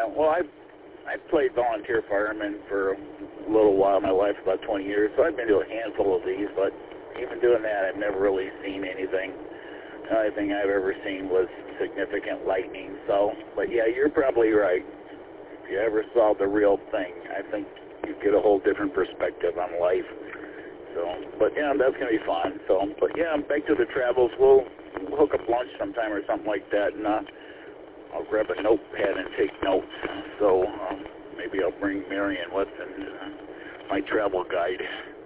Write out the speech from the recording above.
well, I've played volunteer fireman for a little while in my life, about 20 years, so I've been to a handful of these, but even doing that, I've never really seen anything. The only thing I've ever seen was significant lightning. So, but yeah, you're probably right. If you ever saw the real thing, I think you'd get a whole different perspective on life. So, but yeah, that's going to be fun. So, but yeah, back to the travels. We'll hook up lunch sometime or something like that, and I'll grab a notepad and take notes. So maybe I'll bring Marion with and my travel guide.